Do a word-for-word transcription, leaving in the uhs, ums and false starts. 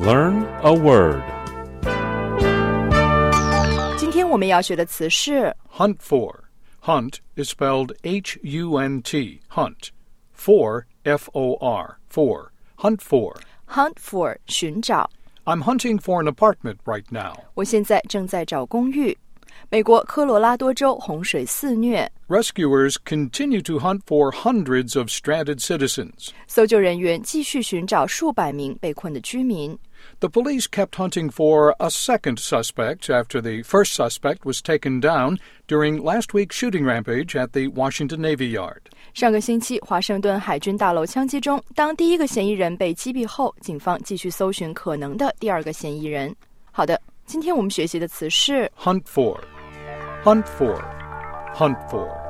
Learn a word. 今天我们要学的词是 Hunt for. Hunt is spelled H U N T, hunt. For, F O R, for. Hunt for. hunt for 寻找。 I'm hunting for an apartment right now. 我现在正在找公寓。美国科罗拉多州洪水肆虐， Rescuers continue to hunt for hundreds of stranded citizens. 搜救人员继续寻找数百名被困的居民。 The police kept hunting for a second suspect after the first suspect was taken down during last week's shooting rampage at the Washington Navy Yard. 上个星期，华盛顿海军大楼枪击中，当第一个嫌疑人被击毙后，警方继续搜寻可能的第二个嫌疑人。好的，今天我们学习的词是 Hunt for. Hunt for. Hunt for.